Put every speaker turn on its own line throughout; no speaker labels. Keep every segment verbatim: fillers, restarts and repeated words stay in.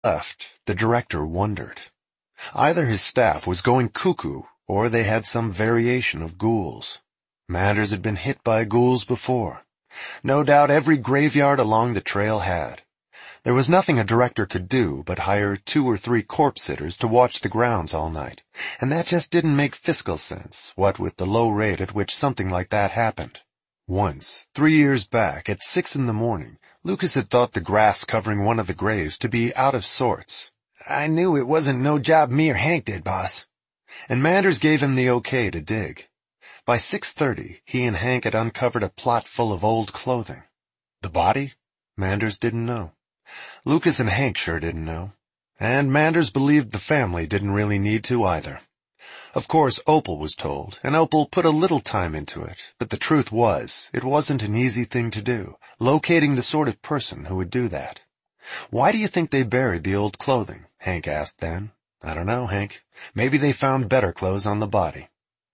left, the director wondered. Either his staff was going cuckoo, or they had some variation of ghouls. Manders had been hit by ghouls before. No doubt every graveyard along the trail had. There was nothing a director could do but hire two or three corpse sitters to watch the grounds all night, and that just didn't make fiscal sense, what with the low rate at which something like that happened. Once, three years back, at six in the morning, Lucas had thought the grass covering one of the graves to be out of sorts. "I knew it wasn't no job me or Hank did, boss." And Manders gave him the okay to dig. By six thirty, he and Hank had uncovered a plot full of old clothing. The body? Manders didn't know. Lucas and Hank sure didn't know. And Manders believed the family didn't really need to either. Of course, Opal was told, and Opal put a little time into it, but the truth was, it wasn't an easy thing to do, locating the sort of person who would do that. "Why do you think they buried the old clothing?" Hank asked then. "I don't know, Hank. Maybe they found better clothes on the body."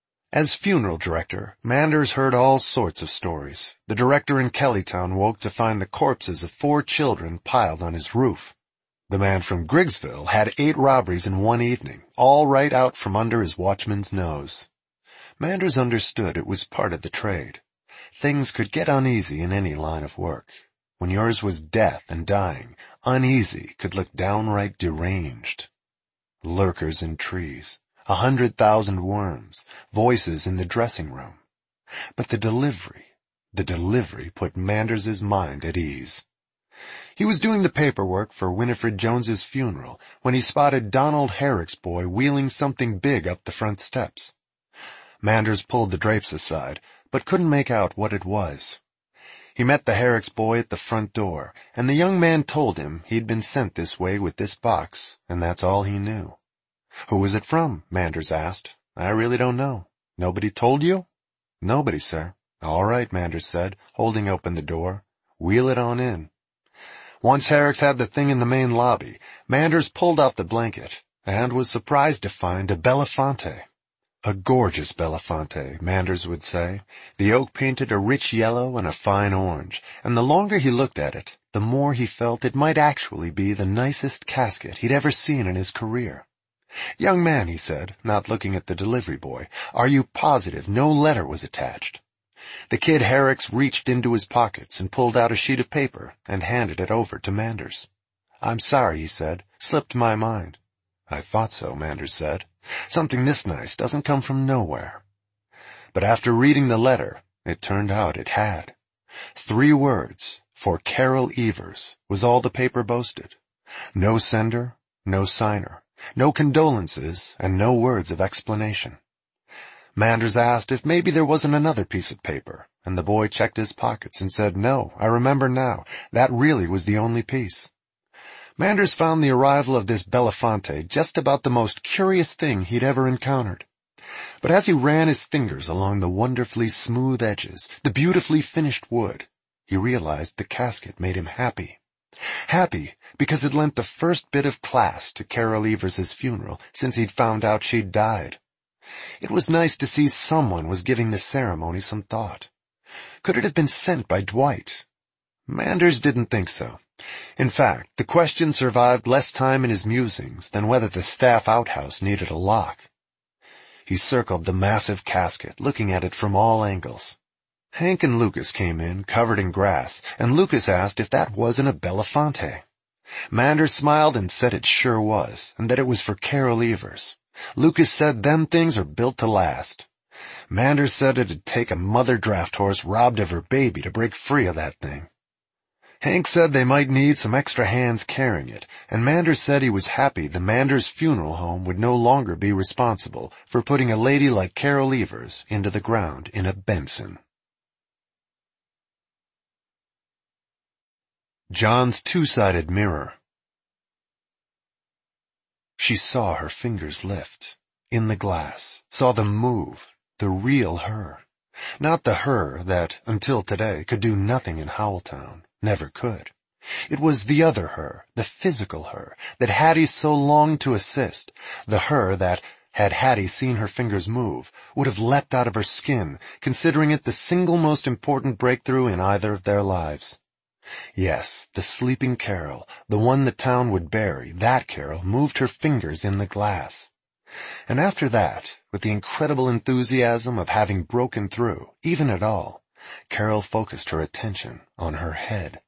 As funeral director, Manders heard all sorts of stories. The director in Kellytown woke to find the corpses of four children piled on his roof. The man from Griggsville had eight robberies in one evening, all right out from under his watchman's nose. Manders understood it was part of the trade. Things could get uneasy in any line of work. When yours was death and dying, uneasy could look downright deranged. Lurkers in trees, a hundred thousand worms, voices in the dressing room. But the delivery, the delivery put Manders's mind at ease. He was doing the paperwork for Winifred Jones's funeral when he spotted Donald Herrick's boy wheeling something big up the front steps. Manders pulled the drapes aside, but couldn't make out what it was. He met the Herrick's boy at the front door, and the young man told him he'd been sent this way with this box, and that's all he knew. "Who was it from?" Manders asked. "I really don't know." "Nobody told you?" "Nobody, sir." "All right," Manders said, holding open the door. "Wheel it on in." Once Herrick's had the thing in the main lobby, Manders pulled off the blanket, and was surprised to find a Belafonte. A gorgeous Belafonte, Manders would say, the oak painted a rich yellow and a fine orange, and the longer he looked at it, the more he felt it might actually be the nicest casket he'd ever seen in his career. "Young man," he said, not looking at the delivery boy, "are you positive no letter was attached?" The kid Herrick's reached into his pockets and pulled out a sheet of paper and handed it over to Manders. "I'm sorry," he said, "slipped my mind." "I thought so," Manders said. "Something this nice doesn't come from nowhere." But after reading the letter, it turned out it had. Three words, "For Carol Evers," was all the paper boasted. No sender, no signer, no condolences, and no words of explanation. Manders asked if maybe there wasn't another piece of paper, and the boy checked his pockets and said, "No, I remember now, that really was the only piece." Manders found the arrival of this Belafonte just about the most curious thing he'd ever encountered. But as he ran his fingers along the wonderfully smooth edges, the beautifully finished wood, he realized the casket made him happy. Happy because it lent the first bit of class to Carol Evers's funeral since he'd found out she'd died. It was nice to see someone was giving the ceremony some thought. Could it have been sent by Dwight? Manders didn't think so. In fact, the question survived less time in his musings than whether the staff outhouse needed a lock. He circled the massive casket, looking at it from all angles. Hank and Lucas came in, covered in grass, and Lucas asked if that wasn't a Belafonte. Manders smiled and said it sure was, and that it was for Carol Evers. Lucas said them things are built to last. Manders said it'd take a mother draft horse robbed of her baby to break free of that thing. Hank said they might need some extra hands carrying it, and Manders said he was happy the Manders Funeral Home would no longer be responsible for putting a lady like Carol Evers into the ground in a Benson. John's Two-Sided Mirror. She saw her fingers lift, in the glass, saw them move, the real her. Not the her that, until today, could do nothing in Howelltown, never could. It was the other her, the physical her, that Hattie so longed to assist, the her that, had Hattie seen her fingers move, would have leapt out of her skin, considering it the single most important breakthrough in either of their lives. Yes, the sleeping Carol, the one the town would bury, that Carol moved her fingers in the glass. And after that, with the incredible enthusiasm of having broken through, even at all, Carol focused her attention on her head.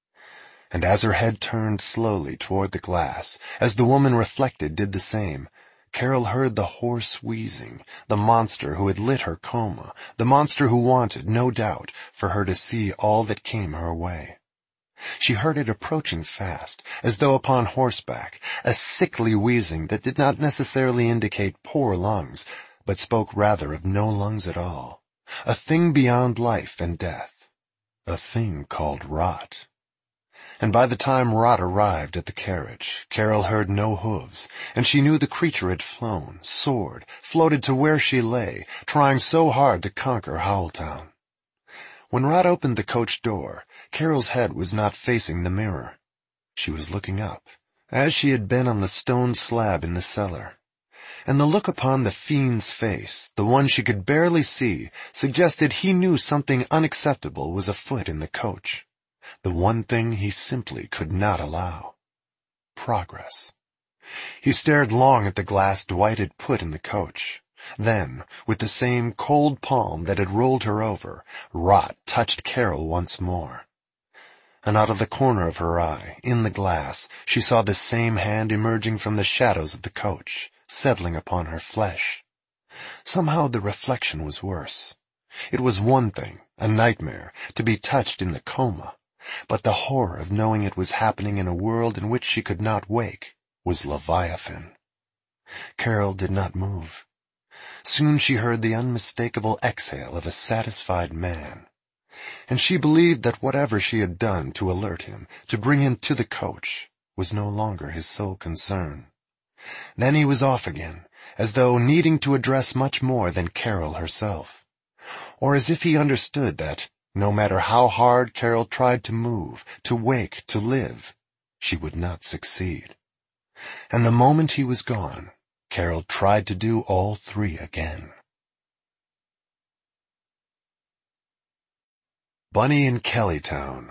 And as her head turned slowly toward the glass, as the woman reflected did the same, Carol heard the hoarse wheezing, the monster who had lit her coma, the monster who wanted, no doubt, for her to see all that came her way. She heard it approaching fast, as though upon horseback, a sickly wheezing that did not necessarily indicate poor lungs, but spoke rather of no lungs at all, a thing beyond life and death, a thing called rot. And by the time rot arrived at the carriage, Carol heard no hooves, and she knew the creature had flown, soared, floated to where she lay, trying so hard to conquer Howltown. When Rot opened the coach door, Carol's head was not facing the mirror. She was looking up, as she had been on the stone slab in the cellar. And the look upon the fiend's face, the one she could barely see, suggested he knew something unacceptable was afoot in the coach. The one thing he simply could not allow. Progress. He stared long at the glass Dwight had put in the coach. Then, with the same cold palm that had rolled her over, Rot touched Carol once more. And out of the corner of her eye, in the glass, she saw the same hand emerging from the shadows of the coach, settling upon her flesh. Somehow the reflection was worse. It was one thing, a nightmare, to be touched in the coma, but the horror of knowing it was happening in a world in which she could not wake was Leviathan. Carol did not move. Soon she heard the unmistakable exhale of a satisfied man, and she believed that whatever she had done to alert him, to bring him to the coach, was no longer his sole concern. Then he was off again, as though needing to address much more than Carol herself, or as if he understood that, no matter how hard Carol tried to move, to wake, to live, she would not succeed. And the moment he was gone, Carol tried to do all three again. Bunny in Kellytown.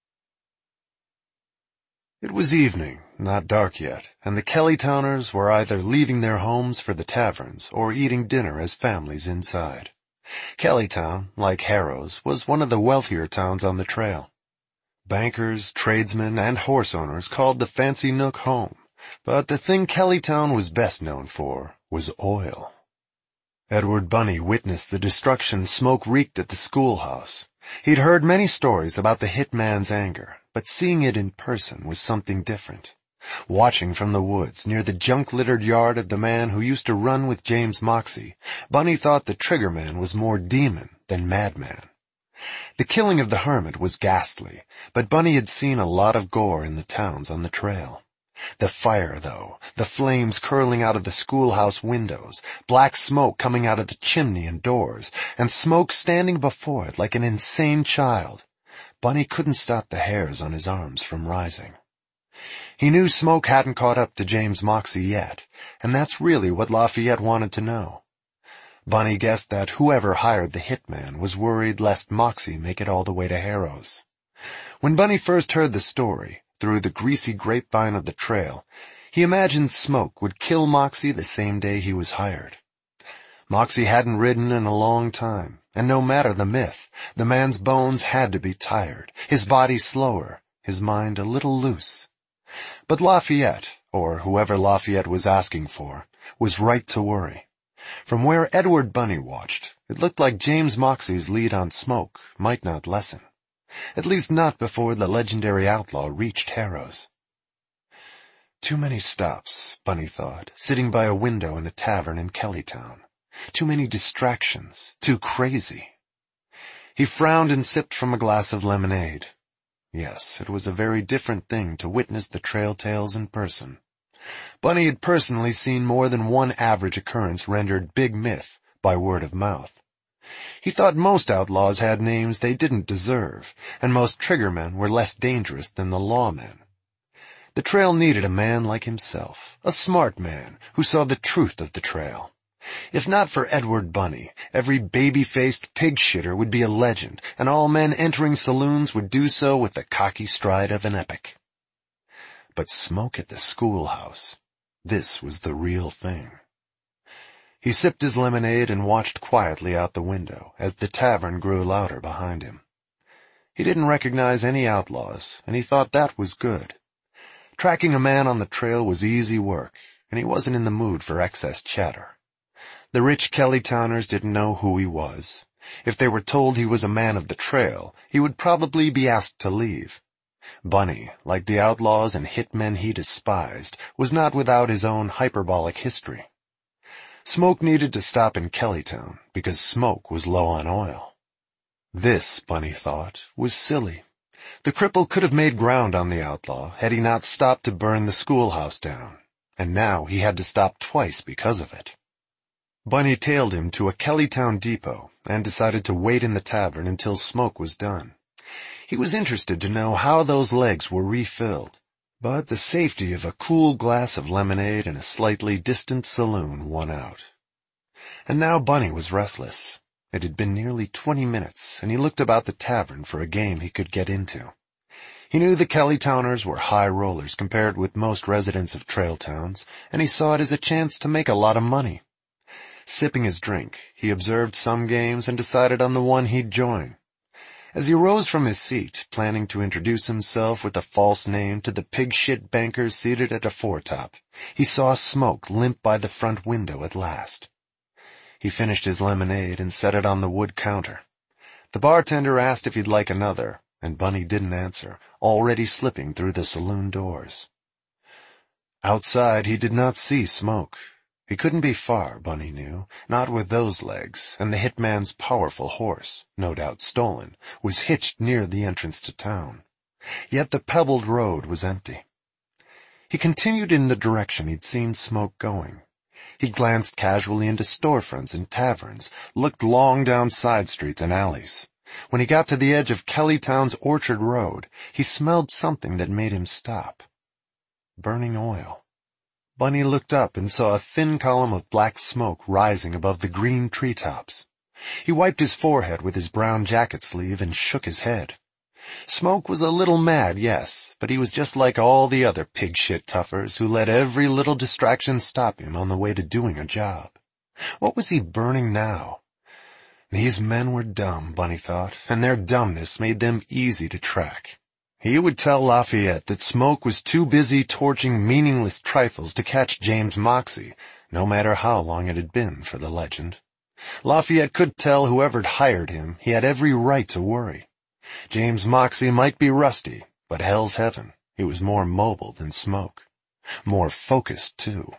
It was evening, not dark yet, and the Kellytowners were either leaving their homes for the taverns or eating dinner as families inside. Kellytown, like Harrow's, was one of the wealthier towns on the trail. Bankers, tradesmen, and horse owners called the fancy nook home, but the thing Kellytown was best known for was oil. Edward Bunny witnessed the destruction smoke wreaked at the schoolhouse. He'd heard many stories about the hit man's anger, but seeing it in person was something different. Watching from the woods near the junk-littered yard of the man who used to run with James Moxey, Bunny thought the trigger man was more demon than madman. The killing of the hermit was ghastly, but Bunny had seen a lot of gore in the towns on the trail. The fire, though, the flames curling out of the schoolhouse windows, black smoke coming out of the chimney and doors, and smoke standing before it like an insane child. Bunny couldn't stop the hairs on his arms from rising. He knew smoke hadn't caught up to James Moxey yet, and that's really what Lafayette wanted to know. Bunny guessed that whoever hired the hitman was worried lest Moxey make it all the way to Harrow's. When Bunny first heard the story, through the greasy grapevine of the trail, he imagined Smoke would kill Moxey the same day he was hired. Moxey hadn't ridden in a long time, and no matter the myth, the man's bones had to be tired, his body slower, his mind a little loose. But Lafayette, or whoever Lafayette was asking for, was right to worry. From where Edward Bunny watched, it looked like James Moxey's lead on Smoke might not lessen. At least not before the legendary outlaw reached Harrow's. Too many stops, Bunny thought, sitting by a window in a tavern in Kellytown. Too many distractions, too crazy. He frowned and sipped from a glass of lemonade. Yes, it was a very different thing to witness the trail tales in person. Bunny had personally seen more than one average occurrence rendered big myth by word of mouth. He thought most outlaws had names they didn't deserve, and most triggermen were less dangerous than the lawmen. The trail needed a man like himself, a smart man who saw the truth of the trail. If not for Edward Bunny, every baby-faced pig-shitter would be a legend, and all men entering saloons would do so with the cocky stride of an epic. But Smoke at the schoolhouse, this was the real thing. He sipped his lemonade and watched quietly out the window as the tavern grew louder behind him. He didn't recognize any outlaws, and he thought that was good. Tracking a man on the trail was easy work, and he wasn't in the mood for excess chatter. The rich Kellytowners didn't know who he was. If they were told he was a man of the trail, he would probably be asked to leave. Bunny, like the outlaws and hitmen he despised, was not without his own hyperbolic history. Smoke needed to stop in Kellytown because Smoke was low on oil. This, Bunny thought, was silly. The cripple could have made ground on the outlaw had he not stopped to burn the schoolhouse down, and now he had to stop twice because of it. Bunny tailed him to a Kellytown depot and decided to wait in the tavern until Smoke was done. He was interested to know how those legs were refilled, but the safety of a cool glass of lemonade in a slightly distant saloon won out. And now Bunny was restless. It had been nearly twenty minutes, and he looked about the tavern for a game he could get into. He knew the Kellytowners were high rollers compared with most residents of trail towns, and he saw it as a chance to make a lot of money. Sipping his drink, he observed some games and decided on the one he'd join. As he rose from his seat, planning to introduce himself with a false name to the pig-shit bankers seated at a foretop, he saw Smoke limp by the front window at last. He finished his lemonade and set it on the wood counter. The bartender asked if he'd like another, and Bunny didn't answer, already slipping through the saloon doors. Outside, he did not see Smoke. He couldn't be far, Bunny knew, not with those legs, and the hitman's powerful horse, no doubt stolen, was hitched near the entrance to town. Yet the pebbled road was empty. He continued in the direction he'd seen Smoke going. He glanced casually into storefronts and taverns, looked long down side streets and alleys. When he got to the edge of Kellytown's Orchard Road, he smelled something that made him stop. Burning oil. Bunny looked up and saw a thin column of black smoke rising above the green treetops. He wiped his forehead with his brown jacket sleeve and shook his head. Smoke was a little mad, yes, but he was just like all the other pig-shit toughers who let every little distraction stop him on the way to doing a job. What was he burning now? These men were dumb, Bunny thought, and their dumbness made them easy to track. He would tell Lafayette that Smoke was too busy torching meaningless trifles to catch James Moxey, no matter how long it had been for the legend. Lafayette could tell whoever'd hired him he had every right to worry. James Moxey might be rusty, but hell's heaven, he was more mobile than Smoke. More focused, too.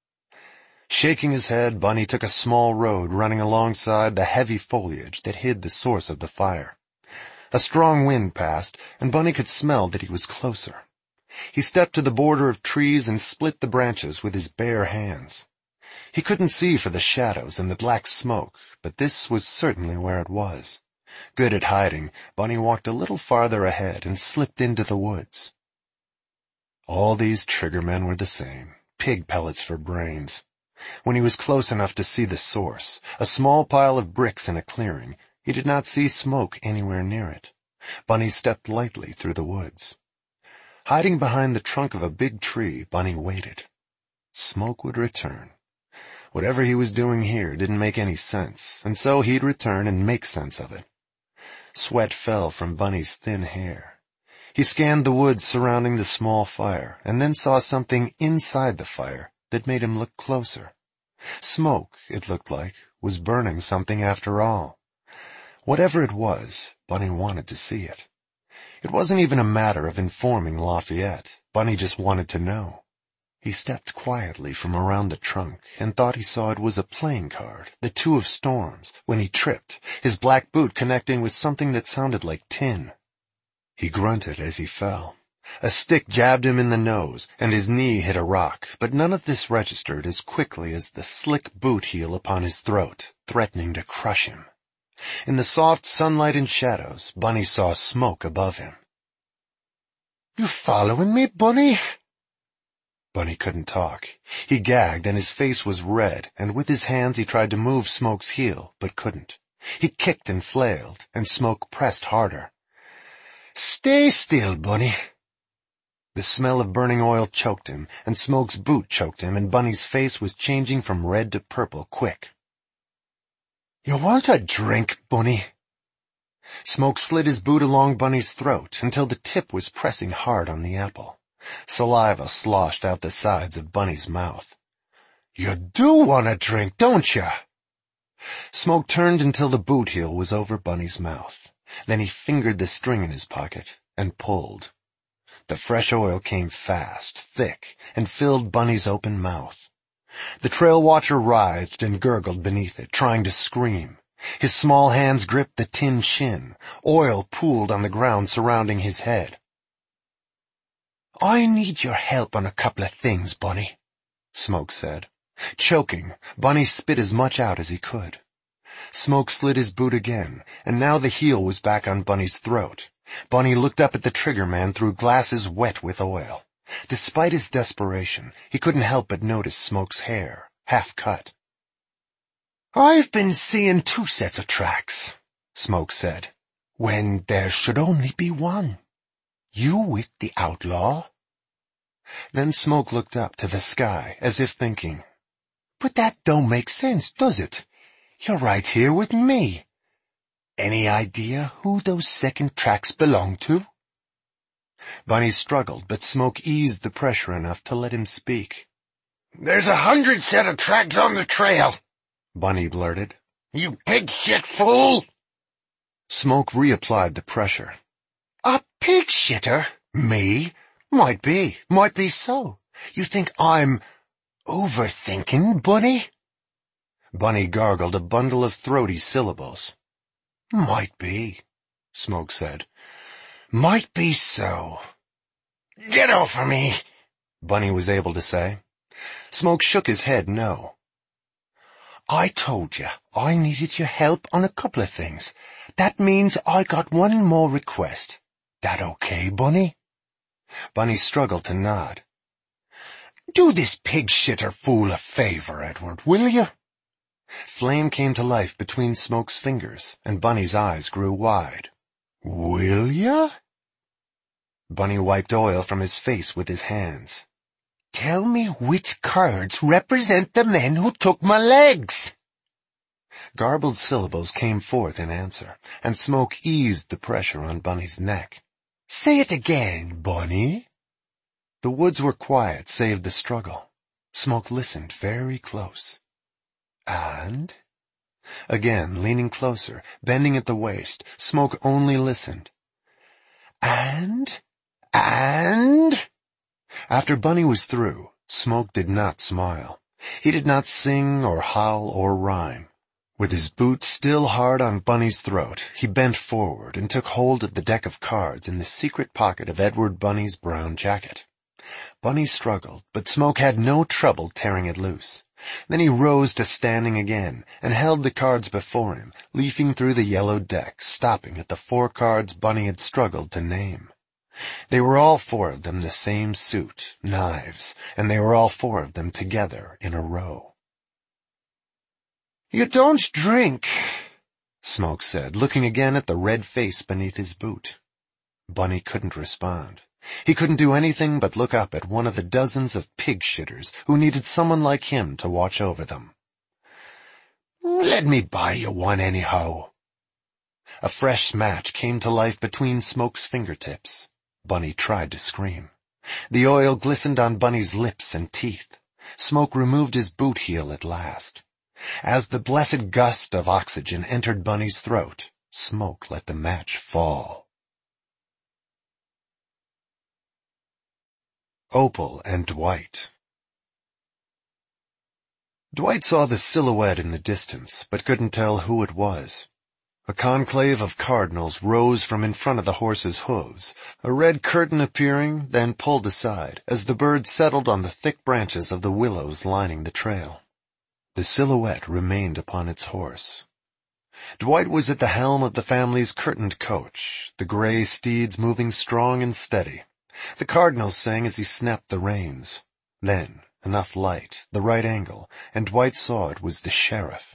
Shaking his head, Bunny took a small road running alongside the heavy foliage that hid the source of the fire. A strong wind passed, and Bunny could smell that he was closer. He stepped to the border of trees and split the branches with his bare hands. He couldn't see for the shadows and the black smoke, but this was certainly where it was. Good at hiding, Bunny walked a little farther ahead and slipped into the woods. All these triggermen were the same, pig pellets for brains. When he was close enough to see the source, a small pile of bricks in a clearing, he did not see Smoke anywhere near it. Bunny stepped lightly through the woods. Hiding behind the trunk of a big tree, Bunny waited. Smoke would return. Whatever he was doing here didn't make any sense, and so he'd return and make sense of it. Sweat fell from Bunny's thin hair. He scanned the woods surrounding the small fire, and then saw something inside the fire that made him look closer. Smoke, it looked like, was burning something after all. Whatever it was, Bunny wanted to see it. It wasn't even a matter of informing Lafayette. Bunny just wanted to know. He stepped quietly from around the trunk and thought he saw it was a playing card, the two of storms, when he tripped, his black boot connecting with something that sounded like tin. He grunted as he fell. A stick jabbed him in the nose, and his knee hit a rock, but none of this registered as quickly as the slick boot heel upon his throat, threatening to crush him. In the soft sunlight and shadows, Bunny saw Smoke above him. "You following me, Bunny?" Bunny couldn't talk. He gagged and his face was red, and with his hands he tried to move Smoke's heel, but couldn't. He kicked and flailed, and Smoke pressed harder. "Stay still, Bunny." The smell of burning oil choked him, and Smoke's boot choked him, and Bunny's face was changing from red to purple quick. "You want a drink, Bunny?" Smoke slid his boot along Bunny's throat until the tip was pressing hard on the apple. Saliva sloshed out the sides of Bunny's mouth. "You do want a drink, don't you?" Smoke turned until the boot heel was over Bunny's mouth. Then he fingered the string in his pocket and pulled. The fresh oil came fast, thick, and filled Bunny's open mouth. The trail watcher writhed and gurgled beneath it, trying to scream. His small hands gripped the tin shin. Oil pooled on the ground surrounding his head. "I need your help on a couple of things, Bunny," Smoke said. Choking, Bunny spit as much out as he could. Smoke slid his boot again, and now the heel was back on Bunny's throat. Bunny looked up at the trigger man through glasses wet with oil. Despite his desperation, he couldn't help but notice Smoke's hair, half cut. "I've been seeing two sets of tracks," Smoke said, "when there should only be one. You with the outlaw." Then Smoke looked up to the sky, as if thinking, "But that don't make sense, does it? You're right here with me. Any idea who those second tracks belong to?" Bunny struggled, but Smoke eased the pressure enough to let him speak. "There's a hundred set of tracks on the trail," Bunny blurted. "You pig shit fool!" Smoke reapplied the pressure. "A pig shitter? Me? Might be, might be so. You think I'm overthinking, Bunny?" Bunny gargled a bundle of throaty syllables. "Might be," Smoke said. "Might be so." "Get off of me," Bunny was able to say. Smoke shook his head no. "I told you I needed your help on a couple of things. That means I got one more request. That okay, Bunny?" Bunny struggled to nod. "Do this pig-shitter fool a favor, Edward, will you?" Flame came to life between Smoke's fingers, and Bunny's eyes grew wide. "Will ya?" Bunny wiped oil from his face with his hands. "Tell me which cards represent the men who took my legs." Garbled syllables came forth in answer, and Smoke eased the pressure on Bunny's neck. "Say it again, Bunny." The woods were quiet save the struggle. Smoke listened very close. "And?" Again, leaning closer, bending at the waist, Smoke only listened. "And? And?" After Bunny was through, Smoke did not smile. He did not sing or howl or rhyme. With his boot still hard on Bunny's throat, he bent forward and took hold of the deck of cards in the secret pocket of Edward Bunny's brown jacket. Bunny struggled, but Smoke had no trouble tearing it loose. Then he rose to standing again and held the cards before him, leafing through the yellow deck, stopping at the four cards Bunny had struggled to name. They were all four of them the same suit, knives, and they were all four of them together in a row. "You don't drink," Smoke said, looking again at the red face beneath his boot. Bunny couldn't respond. He couldn't do anything but look up at one of the dozens of pig-shitters who needed someone like him to watch over them. "Let me buy you one anyhow." A fresh match came to life between Smoke's fingertips. Bunny tried to scream. The oil glistened on Bunny's lips and teeth. Smoke removed his boot heel at last. As the blessed gust of oxygen entered Bunny's throat, Smoke let the match fall. Opal and Dwight. Dwight saw the silhouette in the distance, but couldn't tell who it was. A conclave of cardinals rose from in front of the horse's hooves, a red curtain appearing, then pulled aside, as the bird settled on the thick branches of the willows lining the trail. The silhouette remained upon its horse. Dwight was at the helm of the family's curtained coach, the gray steeds moving strong and steady. The cardinals sang as he snapped the reins. Then, enough light, the right angle, and Dwight saw it was the sheriff.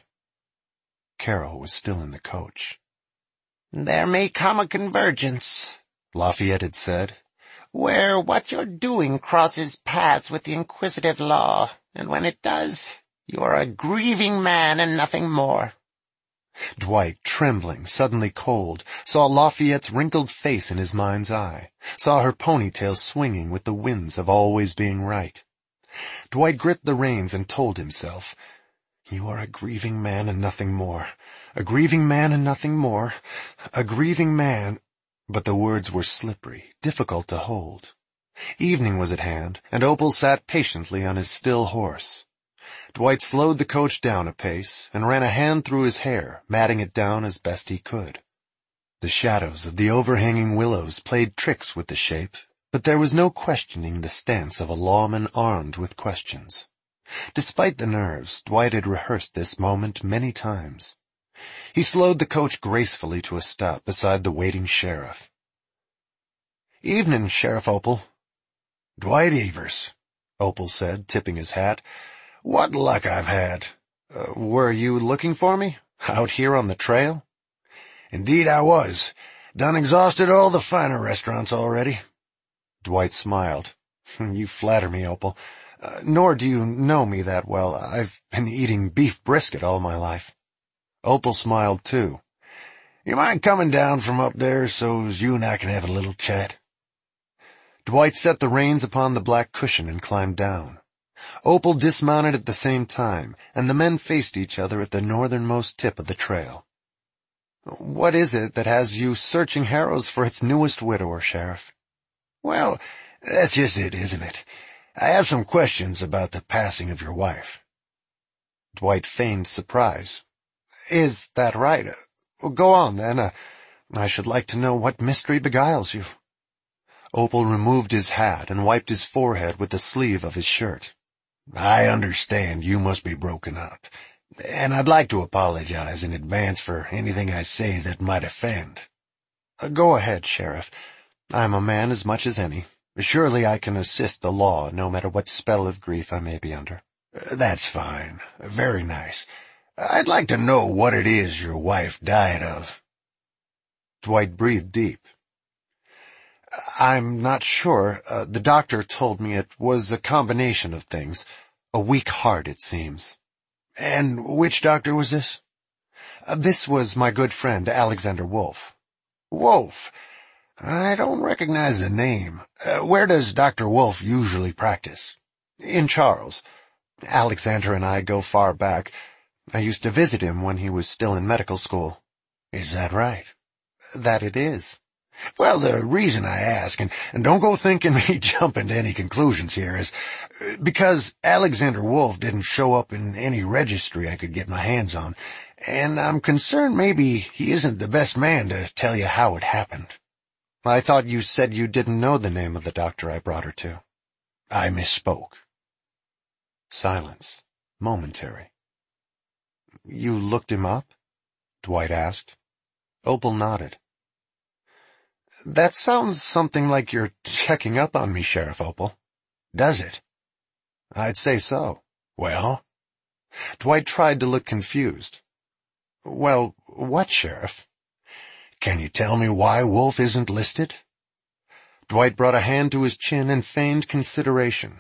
Carol was still in the coach.
"There may come a convergence,"
Lafayette had said,
"where what you're doing crosses paths with the inquisitive law, and when it does, you are a grieving man and nothing more."
Dwight, trembling, suddenly cold, saw Lafayette's wrinkled face in his mind's eye, saw her ponytail swinging with the winds of always being right. Dwight gripped the reins and told himself, "You are a grieving man and nothing more. A grieving man and nothing more. A grieving man—" But the words were slippery, difficult to hold. Evening was at hand, and Opal sat patiently on his still horse. Dwight slowed the coach down a pace and ran a hand through his hair, matting it down as best he could. The shadows of the overhanging willows played tricks with the shape, but there was no questioning the stance of a lawman armed with questions. Despite the nerves, Dwight had rehearsed this moment many times. He slowed the coach gracefully to a stop beside the waiting sheriff. "Evening, Sheriff Opal."
"Dwight Evers,"
Opal said, tipping his hat.
"What luck I've had."
Uh, were you looking for me? Out here on the trail?
"Indeed I was. Done exhausted all the finer restaurants already."
Dwight smiled. "You flatter me, Opal. Uh, nor do you know me that well. I've been eating beef brisket all my life." Opal smiled too.
"You mind coming down from up there so's you and I can have a little chat?"
Dwight set the reins upon the black cushion and climbed down. Opal dismounted at the same time, and the men faced each other at the northernmost tip of the trail. "What is it that has you searching Harrow's for its newest widower, Sheriff?"
"Well, that's just it, isn't it? I have some questions about the passing of your wife."
Dwight feigned surprise. "Is that right? Uh, go on, then. Uh, I should like to know what mystery beguiles you." Opal removed his hat and wiped his forehead with the sleeve of his shirt.
"I understand you must be broken up, and I'd like to apologize in advance for anything I say that might offend."
Uh, go ahead, Sheriff. I'm a man as much as any. Surely I can assist the law, no matter what spell of grief I may be under.
Uh, that's fine. Very nice. I'd like to know what it is your wife died of."
Dwight breathed deep. "I'm not sure. Uh, the doctor told me it was a combination of things. A weak heart, it seems."
"And which doctor was this?"
Uh, this was my good friend, Alexander Wolf."
"Wolf? I don't recognize the name. Uh, where does Doctor Wolf usually practice?"
"In Charles. Alexander and I go far back. I used to visit him when he was still in medical school."
"Is that right?"
"That it is."
"Well, the reason I ask, and, and don't go thinking me jumping to any conclusions here, is uh, because Alexander Wolf didn't show up in any registry I could get my hands on, and I'm concerned maybe he isn't the best man to tell you how it happened."
"I thought you said you didn't know the name of the doctor I brought her to."
"I misspoke."
Silence. Momentary. "You looked him up?" Dwight asked. Opal nodded. "That sounds something like you're checking up on me, Sheriff Opal."
"Does it?"
"I'd say so."
"Well?"
Dwight tried to look confused. "Well, what, Sheriff?"
"Can you tell me why Wolf isn't listed?"
Dwight brought a hand to his chin and feigned consideration.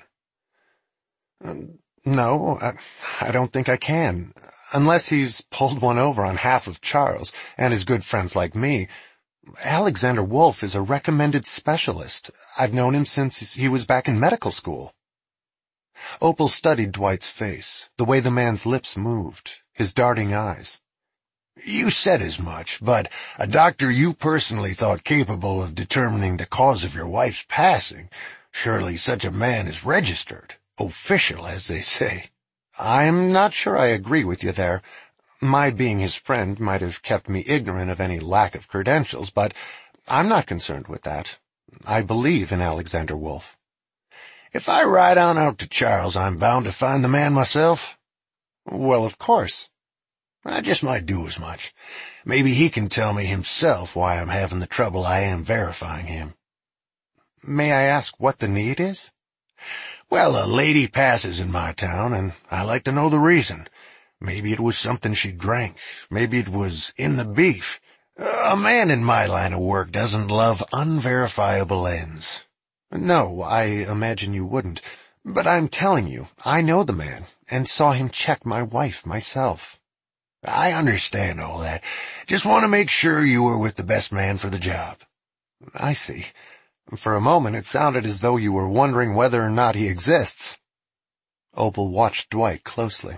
Um, no, I, I don't think I can. Unless he's pulled one over on half of Charles and his good friends like me. Alexander Wolf is a recommended specialist. I've known him since he was back in medical school." Opal studied Dwight's face, the way the man's lips moved, his darting eyes.
"You said as much, but a doctor you personally thought capable of determining the cause of your wife's passing, surely such a man is registered, official, as they say."
"I'm not sure I agree with you there. My being his friend might have kept me ignorant of any lack of credentials, but I'm not concerned with that. I believe in Alexander Wolf."
"If I ride on out to Charles, I'm bound to find the man myself?"
"Well, of course."
"I just might do as much. Maybe he can tell me himself why I'm having the trouble I am verifying him."
"May I ask what the need is?"
Well, a lady passes in my town, and I like to know the reason. Maybe it was something she drank. Maybe it was in the beef. A man in my line of work doesn't love unverifiable ends.
No, I imagine you wouldn't. But I'm telling you, I know the man, and saw him check my wife myself.
I understand all that. Just want to make sure you were with the best man for the job.
I see. For a moment it sounded as though you were wondering whether or not he exists. Opal watched Dwight closely.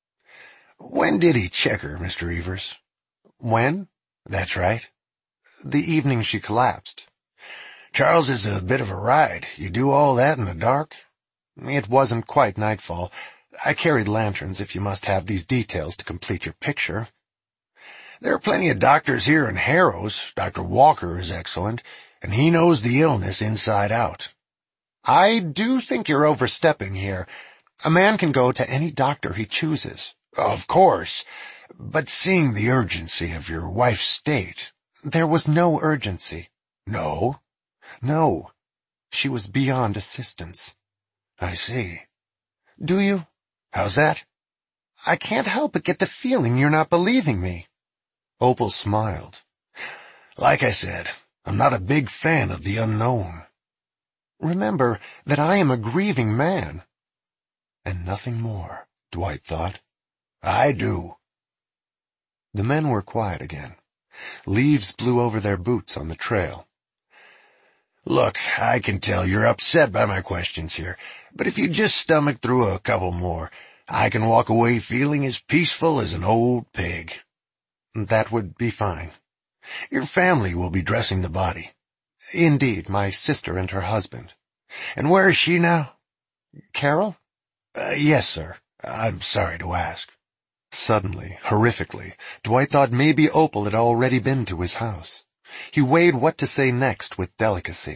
When did he check her, Mister Evers?
When?
That's right.
The evening she collapsed.
Charles is a bit of a ride. You do all that in the dark?
It wasn't quite nightfall. I carried lanterns if you must have these details to complete your picture.
There are plenty of doctors here in Harrow's. Doctor Walker is excellent, and he knows the illness inside out.
I do think you're overstepping here. A man can go to any doctor he chooses.
Of course, but seeing the urgency of your wife's state...
There was no urgency.
No?
No. She was beyond assistance.
I see.
Do you?
How's that?
I can't help but get the feeling you're not believing me. Opal smiled.
Like I said, I'm not a big fan of the unknown.
Remember that I am a grieving man. And nothing more, Dwight thought.
I do.
The men were quiet again. Leaves blew over their boots on the trail.
Look, I can tell you're upset by my questions here, but if you just stomach through a couple more, I can walk away feeling as peaceful as an old pig.
That would be fine.
Your family will be dressing the body.
Indeed, my sister and her husband.
And where is she now?
Carol?
Uh, yes, sir. I'm sorry to ask.
Suddenly, horrifically, Dwight thought maybe Opal had already been to his house. He weighed what to say next with delicacy.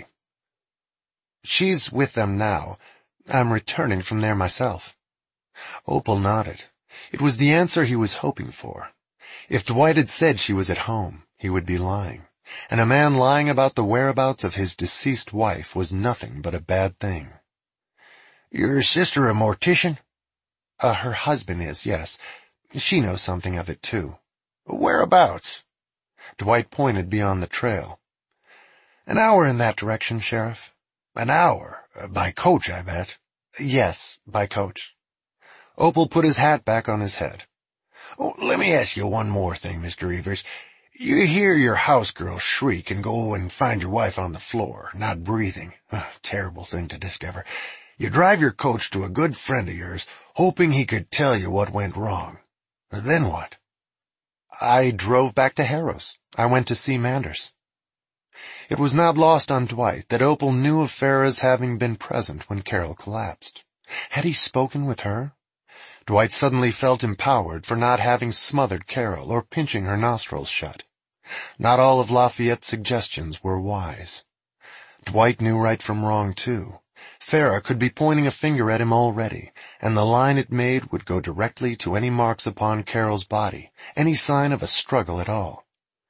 She's with them now. I'm returning from there myself. Opal nodded. It was the answer he was hoping for. If Dwight had said she was at home, he would be lying. And a man lying about the whereabouts of his deceased wife was nothing but a bad thing.
Your sister a mortician?
Uh, her husband is, yes. She knows something of it, too.
Whereabouts?
Dwight pointed beyond the trail. An hour in that direction, Sheriff.
An hour? Uh, by coach, I bet.
Yes, by coach. Opal put his hat back on his head.
Oh, let me ask you one more thing, Mister Evers. You hear your house girl shriek and go and find your wife on the floor, not breathing. Oh, terrible thing to discover. You drive your coach to a good friend of yours, hoping he could tell you what went wrong. Then what?
I drove back to Harrow's. I went to see Manders. It was not lost on Dwight that Opal knew of Farah's having been present when Carol collapsed. Had he spoken with her? Dwight suddenly felt empowered for not having smothered Carol or pinching her nostrils shut. Not all of Lafayette's suggestions were wise. Dwight knew right from wrong, too. Farah could be pointing a finger at him already, and the line it made would go directly to any marks upon Carol's body, any sign of a struggle at all.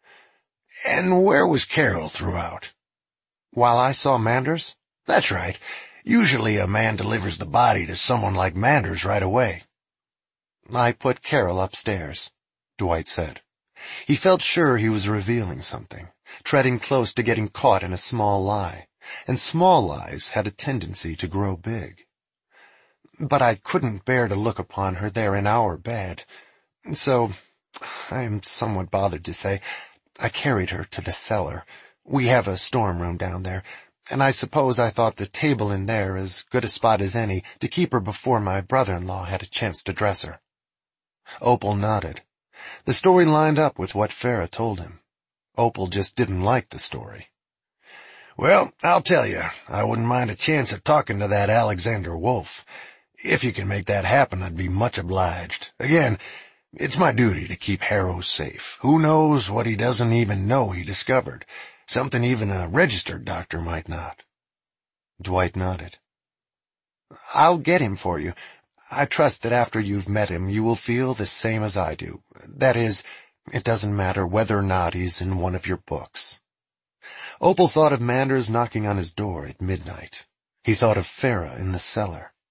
And where was Carol throughout?
While I saw Manders?
That's right. Usually a man delivers the body to someone like Manders right away.
I put Carol upstairs, Dwight said. He felt sure he was revealing something, treading close to getting caught in a small lie. And small lies had a tendency to grow big. But I couldn't bear to look upon her there in our bed. So, I am somewhat bothered to say, I carried her to the cellar. We have a storm room down there, and I suppose I thought the table in there as good a spot as any to keep her before my brother-in-law had a chance to dress her. Opal nodded. The story lined up with what Farah told him. Opal just didn't like the story.
Well, I'll tell you, I wouldn't mind a chance of talking to that Alexander Wolf. If you can make that happen, I'd be much obliged. Again, it's my duty to keep Harrow safe. Who knows what he doesn't even know he discovered? Something even a registered doctor might not.
Dwight nodded. I'll get him for you. I trust that after you've met him, you will feel the same as I do. That is, it doesn't matter whether or not he's in one of your books. Opal thought of Manders knocking on his door at midnight. He thought of Farah in the cellar.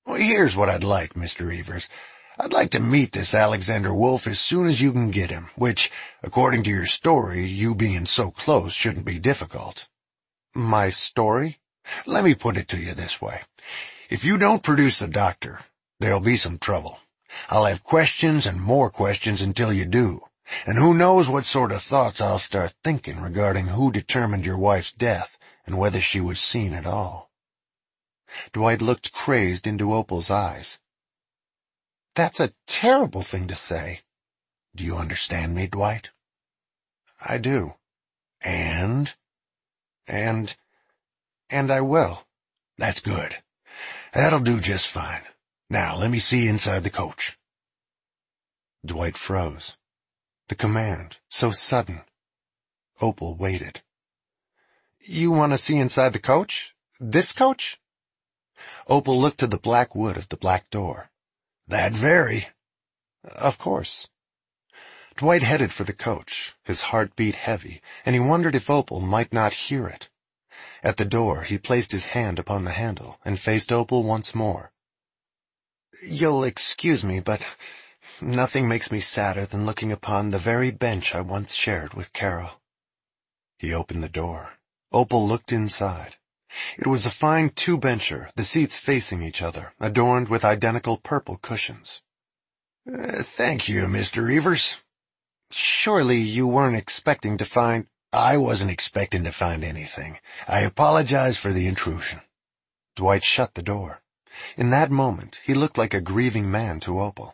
Well, here's what I'd like, Mister Evers. I'd like to meet this Alexander Wolf as soon as you can get him, which, according to your story, you being so close shouldn't be difficult.
My story?
Let me put it to you this way. If you don't produce the doctor, there'll be some trouble. I'll have questions and more questions until you do. And who knows what sort of thoughts I'll start thinking regarding who determined your wife's death and whether she was seen at all.
Dwight looked crazed into Opal's eyes. That's a terrible thing to say.
Do you understand me, Dwight?
I do.
And?
And, and I will.
That's good. That'll do just fine. Now, let me see inside the coach.
Dwight froze. The command, so sudden. Opal waited. You want to see inside the coach? This coach? Opal looked to the black wood of the black door.
That very.
Of course. Dwight headed for the coach, his heart beat heavy, and he wondered if Opal might not hear it. At the door, he placed his hand upon the handle and faced Opal once more. You'll excuse me, but nothing makes me sadder than looking upon the very bench I once shared with Carol. He opened the door. Opal looked inside. It was a fine two-bencher, the seats facing each other, adorned with identical purple cushions.
Uh, thank you, Mister Evers.
Surely you weren't expecting to find—
I wasn't expecting to find anything. I apologize for the intrusion.
Dwight shut the door. In that moment, he looked like a grieving man to Opal.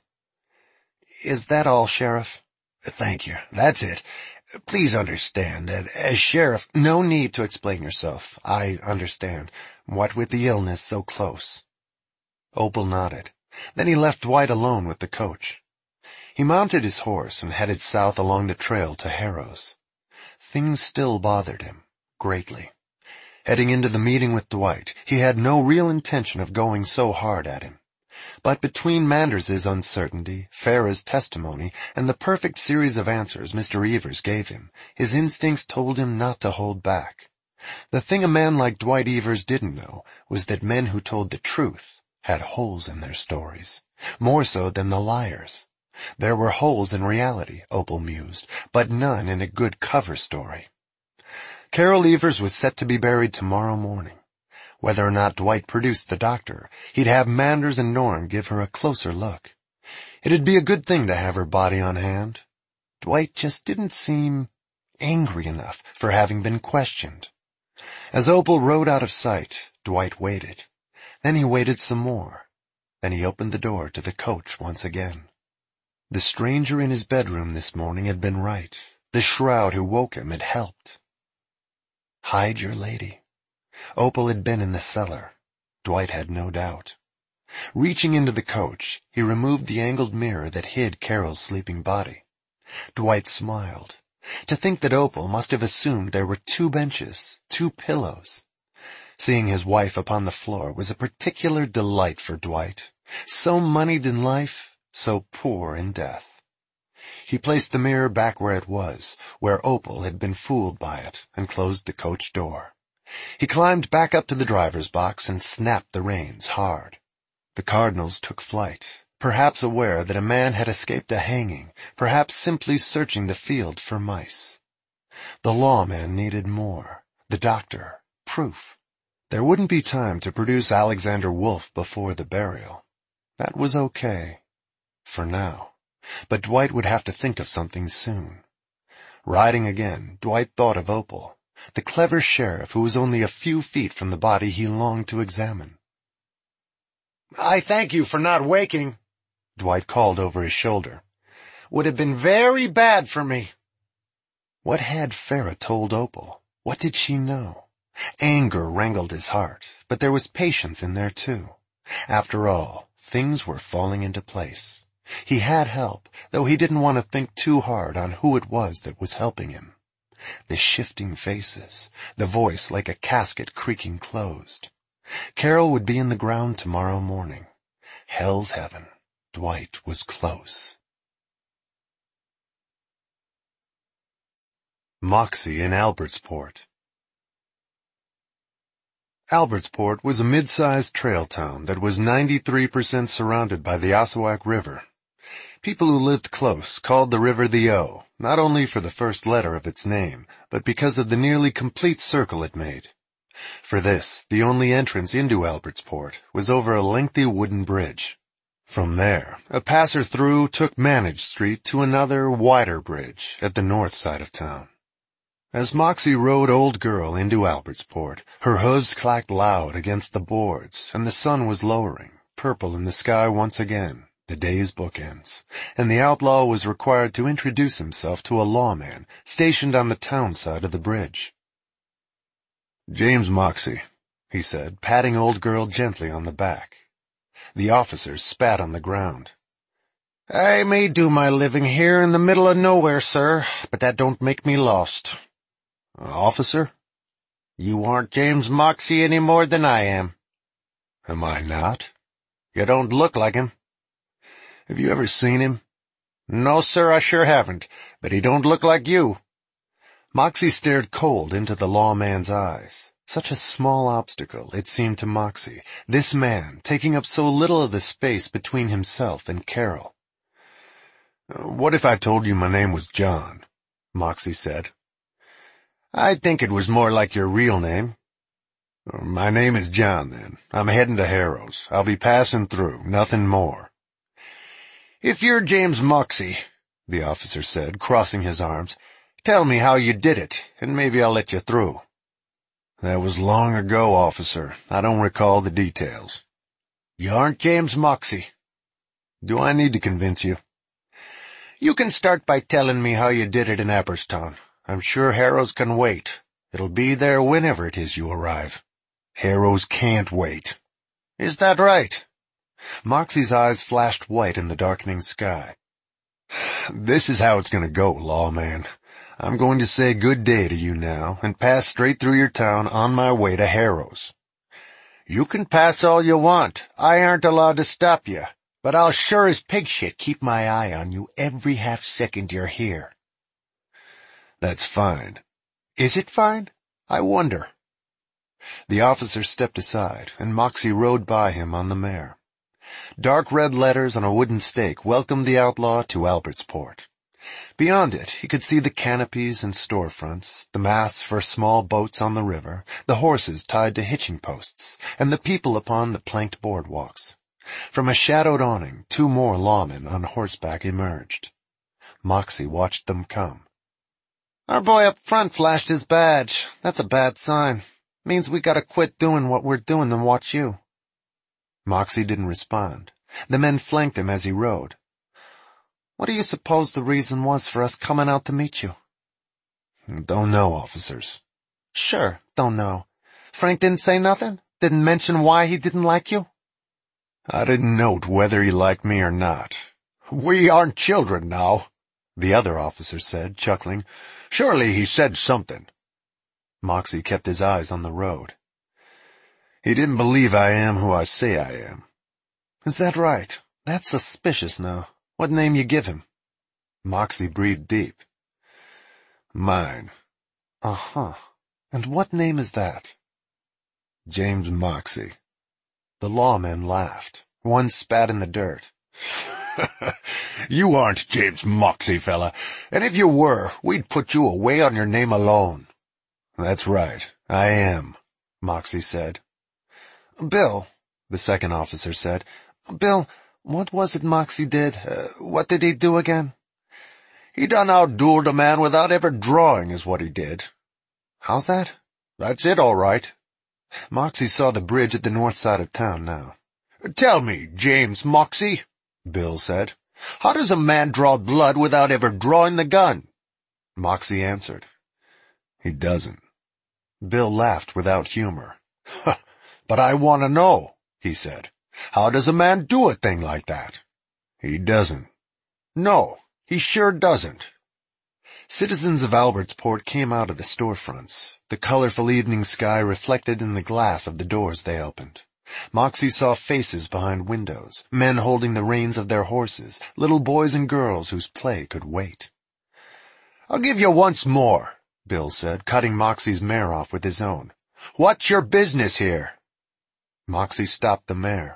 Is that all, Sheriff?
Thank you. That's it. Please understand that as sheriff—
No need to explain yourself. I understand. What with the illness so close. Opal nodded. Then he left Dwight alone with the coach. He mounted his horse and headed south along the trail to Harrow's. Things still bothered him, greatly. Heading into the meeting with Dwight, he had no real intention of going so hard at him. But between Manders's uncertainty, Farah's testimony, and the perfect series of answers Mister Evers gave him, his instincts told him not to hold back. The thing a man like Dwight Evers didn't know was that men who told the truth had holes in their stories, more so than the liars. There were holes in reality, Opal mused, but none in a good cover story. Carol Evers was set to be buried tomorrow morning. Whether or not Dwight produced the doctor, he'd have Manders and Norm give her a closer look. It'd be a good thing to have her body on hand. Dwight just didn't seem angry enough for having been questioned. As Opal rode out of sight, Dwight waited. Then he waited some more. Then he opened the door to the coach once again. The stranger in his bedroom this morning had been right. The shroud who woke him had helped. Hide your lady. Opal had been in the cellar. Dwight had no doubt. Reaching into the coach, he removed the angled mirror that hid Carol's sleeping body. Dwight smiled. To think that Opal must have assumed there were two benches, two pillows. Seeing his wife upon the floor was a particular delight for Dwight. So moneyed in life, so poor in death. He placed the mirror back where it was, where Opal had been fooled by it, and closed the coach door. He climbed back up to the driver's box and snapped the reins hard. The Cardinals took flight, perhaps aware that a man had escaped a hanging, perhaps simply searching the field for mice. The lawman needed more. The doctor, proof. There wouldn't be time to produce Alexander Wolf before the burial. That was okay. For now. But Dwight would have to think of something soon. Riding again, Dwight thought of Opal, the clever sheriff who was only a few feet from the body he longed to examine.
I thank you for not waking,
Dwight called over his shoulder.
Would have been very bad for me.
What had Farah told Opal? What did she know? Anger wrangled his heart, but there was patience in there too. After all, things were falling into place. He had help, though he didn't want to think too hard on who it was that was helping him. The shifting faces, the voice like a casket creaking closed. Carol would be in the ground tomorrow morning. Hell's heaven. Dwight was close. Moxie in Albertsport. Albertsport was a mid-sized trail town that was ninety-three percent surrounded by the Osawac River. People who lived close called the river the O, not only for the first letter of its name, but because of the nearly complete circle it made. For this, the only entrance into Albertsport was over a lengthy wooden bridge. From there, a passer-through took Manage Street to another, wider bridge at the north side of town. As Moxie rode Old Girl into Albertsport, her hooves clacked loud against the boards, and the sun was lowering, purple in the sky once again, the day's bookends, and the outlaw was required to introduce himself to a lawman stationed on the town side of the bridge. "James Moxie," he said, patting Old Girl gently on the back. The officer spat on the ground.
"I may do my living here in the middle of nowhere, sir, but that don't make me lost."
"Officer?"
"You aren't James Moxie any more than I am."
"Am I not?"
"You don't look like him."
"Have you ever seen him?"
"No, sir, I sure haven't, but he don't look like you."
Moxie stared cold into the lawman's eyes. Such a small obstacle, it seemed to Moxie, this man taking up so little of the space between himself and Carol. "What if I told you my name was John?" Moxie said.
"I'd think it was more like your real name."
"My name is John, then. I'm heading to Harrow's. I'll be passing through, nothing more."
"If you're James Moxie," the officer said, crossing his arms, "tell me how you did it, and maybe I'll let you through."
"That was long ago, officer. I don't recall the details."
"You aren't James Moxie."
"Do I need to convince you?"
"You can start by telling me how you did it in Aberstown. I'm sure Harrow's can wait. It'll be there whenever it is you arrive."
"Harrow's can't wait."
"Is that right?"
Moxie's eyes flashed white in the darkening sky. "This is how it's going to go, lawman. I'm going to say good day to you now and pass straight through your town on my way to Harrow's."
"You can pass all you want. I aren't allowed to stop you, but I'll sure as pig shit keep my eye on you every half second you're here."
"That's fine."
"Is it fine? I wonder."
The officer stepped aside, and Moxie rode by him on the mare. Dark red letters on a wooden stake welcomed the outlaw to Albertsport. Beyond it, he could see the canopies and storefronts, the masts for small boats on the river, the horses tied to hitching posts, and the people upon the planked boardwalks. From a shadowed awning, two more lawmen on horseback emerged. Moxie watched them come.
"Our boy up front flashed his badge. That's a bad sign. Means we gotta quit doing what we're doing and watch you."
Moxie didn't respond. The men flanked him as he rode.
"What do you suppose the reason was for us coming out to meet you?"
"Don't know, officers."
"Sure, don't know. Frank didn't say nothing? Didn't mention why he didn't like you?"
"I didn't note whether he liked me or not."
"We aren't children now,"
the other officer said, chuckling.
"Surely he said something."
Moxie kept his eyes on the road. "He didn't believe I am who I say I am."
"Is that right? That's suspicious now. What name you give him?"
Moxie breathed deep. "Mine."
"Uh-huh. And what name is that?"
"James Moxie."
The lawmen laughed. One spat in the dirt.
"You aren't James Moxie, fella, and if you were, we'd put you away on your name alone."
"That's right. I am," Moxie said.
"Bill," the second officer said. "Bill, what was it Moxie did? Uh, what did he do again?"
"He done outdueled a man without ever drawing is what he did."
"How's that?"
"That's it, all right."
Moxie saw the bridge at the north side of town now.
"Tell me, James Moxie," Bill said, "how does a man draw blood without ever drawing the gun?"
Moxie answered. "He doesn't." Bill laughed without humor.
"But I want to know," he said. "How does a man do a thing like that?"
"He doesn't."
"No, he sure doesn't."
Citizens of Albertsport came out of the storefronts, the colorful evening sky reflected in the glass of the doors they opened. Moxie saw faces behind windows, men holding the reins of their horses, little boys and girls whose play could wait.
"I'll give you once more,"
Bill said, cutting Moxie's mare off with his own. What's your business here? Moxie stopped the mare.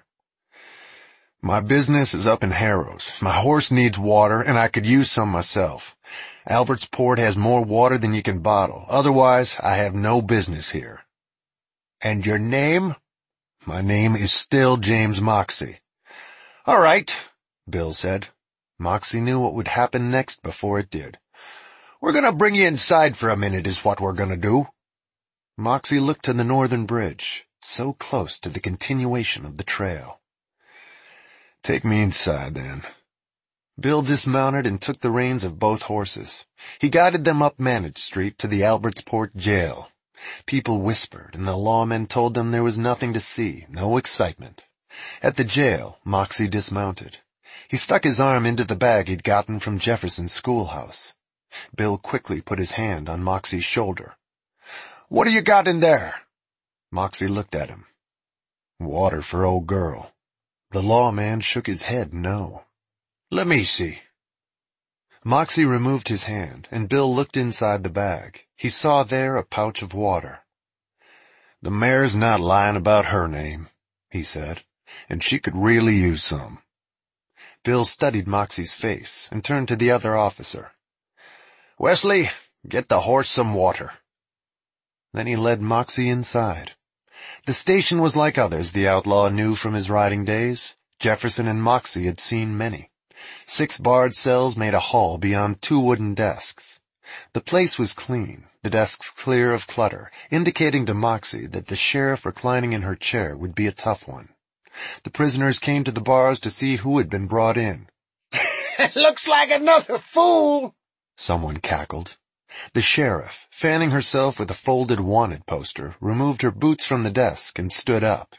My business is up in Harrows. My horse needs water, and I could use some myself. Albertsport has more water than you can bottle. Otherwise, I have no business here. And your name? My name is still James Moxie. All right, Bill said. Moxie knew what would happen next before it did. We're gonna bring you inside for a minute is what we're gonna do. Moxie looked to the northern bridge, so close to the continuation of the trail. Take me inside, then. Bill dismounted and took the reins of both horses. He guided them up Manage Street to the Albertsport jail. People whispered, and the lawmen told them there was nothing to see, no excitement. At the jail, Moxie dismounted. He stuck his arm into the bag he'd gotten from Jefferson's schoolhouse. Bill quickly put his hand on Moxie's shoulder. What do you got in there? Moxie looked at him. Water for old girl. The lawman shook his head no. Let me see. Moxie removed his hand, and Bill looked inside the bag. He saw there a pouch of water. The mare's not lying about her name, he said, and she could really use some. Bill studied Moxie's face and turned to the other officer. Wesley, get the horse some water. Then he led Moxie inside. The station was like others the outlaw knew from his riding days. Jefferson and Moxie had seen many. Six barred cells made a hall beyond two wooden desks. The place was clean, the desks clear of clutter, indicating to Moxie that the sheriff reclining in her chair would be a tough one. The prisoners came to the bars to see who had been brought in.
Looks like another fool,
someone cackled. The sheriff, fanning herself with a folded wanted poster, removed her boots from the desk and stood up.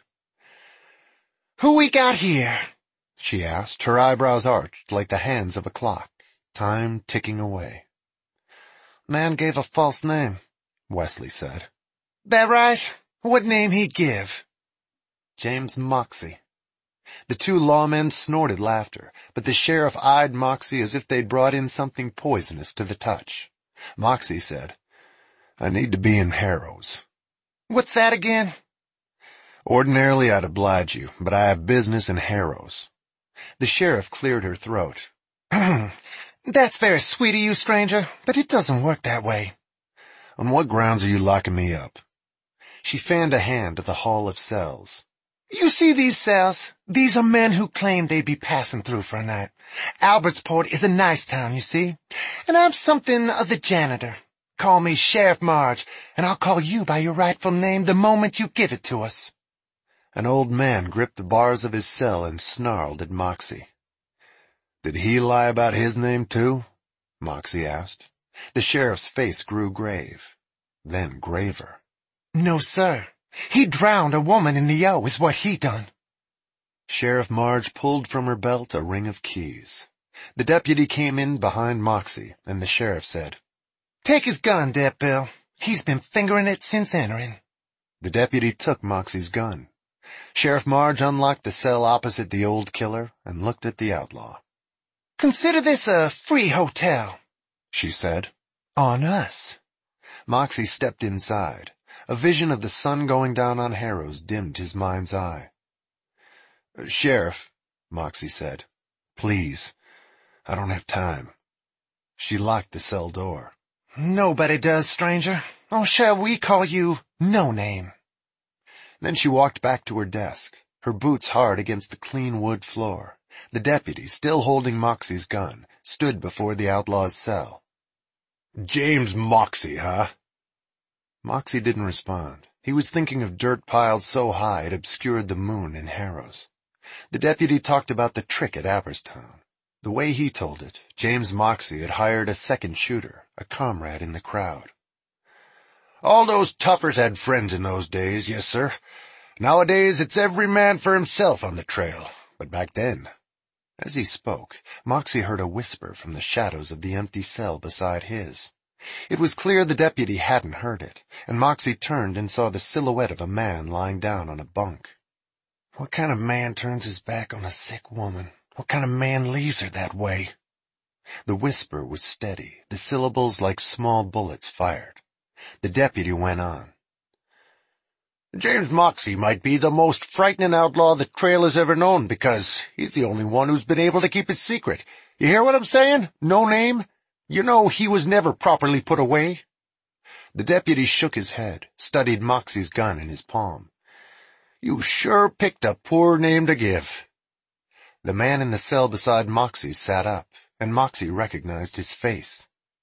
Who we got here?
She asked, her eyebrows arched like the hands of a clock, time ticking away.
Man gave a false name,
Wesley said.
That right? What name he'd give?
James Moxie. The two lawmen snorted laughter, but the sheriff eyed Moxie as if they'd brought in something poisonous to the touch. Moxie said, I need to be in Harrows.
What's that again?
Ordinarily I'd oblige you, but I have business in Harrows. The sheriff cleared her throat.
That's very sweet of you, stranger, but it doesn't work that way.
On what grounds are you locking me up? She fanned a hand to the hall of cells.
You see these cells? These are men who claim they'd be passing through for a night. Albertsport is a nice town, you see, and I'm something of the janitor. Call me Sheriff Marge, and I'll call you by your rightful name the moment you give it to us.
An old man gripped the bars of his cell and snarled at Moxie. Did he lie about his name, too? Moxie asked. The sheriff's face grew grave, then graver.
No, sir. He drowned a woman in the O, is what he done.
Sheriff Marge pulled from her belt a ring of keys. The deputy came in behind Moxie, and the sheriff said,
Take his gun, Dep Bill. He's been fingering it since entering.
The deputy took Moxie's gun. Sheriff Marge unlocked the cell opposite the old killer and looked at the outlaw.
Consider this a free hotel,
she said.
On us.
Moxie stepped inside. A vision of the sun going down on Harrows dimmed his mind's eye. Sheriff, Moxie said, please, I don't have time. She locked the cell door.
Nobody does, stranger. Or shall we call you No Name?
Then she walked back to her desk, her boots hard against the clean wood floor. The deputy, still holding Moxie's gun, stood before the outlaw's cell. James Moxie, huh? Moxie didn't respond. He was thinking of dirt piled so high it obscured the moon in Harrows. The deputy talked about the trick at Aberstown. The way he told it, James Moxie had hired a second shooter, a comrade in the crowd. All those toughers had friends in those days, yes, sir. Nowadays, it's every man for himself on the trail. But back then... As he spoke, Moxie heard a whisper from the shadows of the empty cell beside his. It was clear the deputy hadn't heard it, and Moxie turned and saw the silhouette of a man lying down on a bunk.
What kind of man turns his back on a sick woman? What kind of man leaves her that way?
The whisper was steady, the syllables like small bullets fired. The deputy went on.
James Moxey might be the most frightening outlaw the trail has ever known because he's the only one who's been able to keep his secret. You hear what I'm saying? No name? You know he was never properly put away."
The deputy shook his head, studied Moxey's gun in his palm.
"You sure picked a poor name to give."
The man in the cell beside Moxey sat up, and Moxey recognized his face.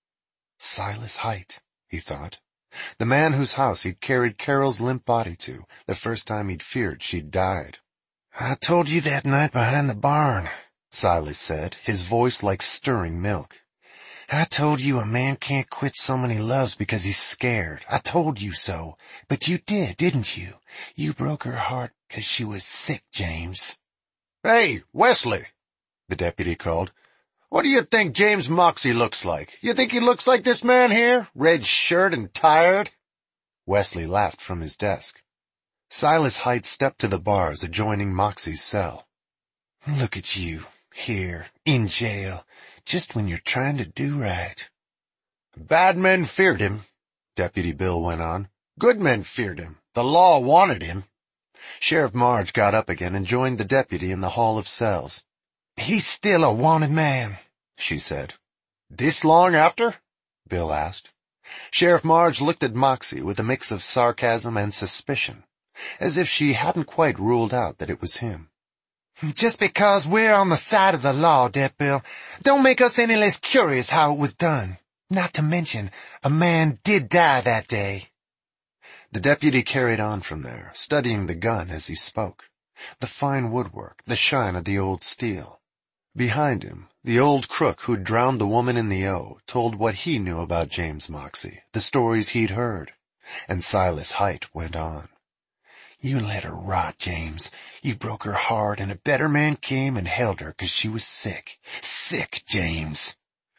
Silas Hite, he thought. The man whose house he'd carried Carol's limp body to, the first time he'd feared she'd died.
"I told you that night behind the barn,"
Silas said, his voice like stirring milk.
"I told you a man can't quit someone he loves because he's scared. I told you so. But you did, didn't you? You broke her heart because she was sick, James."
"Hey, Wesley," the deputy called. "What do you think James Moxey looks like? You think he looks like this man here? Red shirt and tired?"
Wesley laughed from his desk. Silas Hite stepped to the bars adjoining Moxey's cell.
"Look at you, here, in jail, just when you're trying to do right."
"Bad men feared him," Deputy Bill went on. "Good men feared him. The law wanted him."
Sheriff Marge got up again and joined the deputy in the hall of cells.
"He's still a wanted man,"
she said.
"This long after?"
Bill asked. Sheriff Marge looked at Moxey with a mix of sarcasm and suspicion, as if she hadn't quite ruled out that it was him.
"Just because we're on the side of the law, Dep Bill, don't make us any less curious how it was done. Not to mention, a man did die that day."
The deputy carried on from there, studying the gun as he spoke. The fine woodwork, the shine of the old steel. Behind him, the old crook who'd drowned the woman in the O told what he knew about James Moxey, the stories he'd heard. And Silas Hite went on.
"You let her rot, James. You broke her heart, and a better man came and held her 'cause she was sick. Sick, James."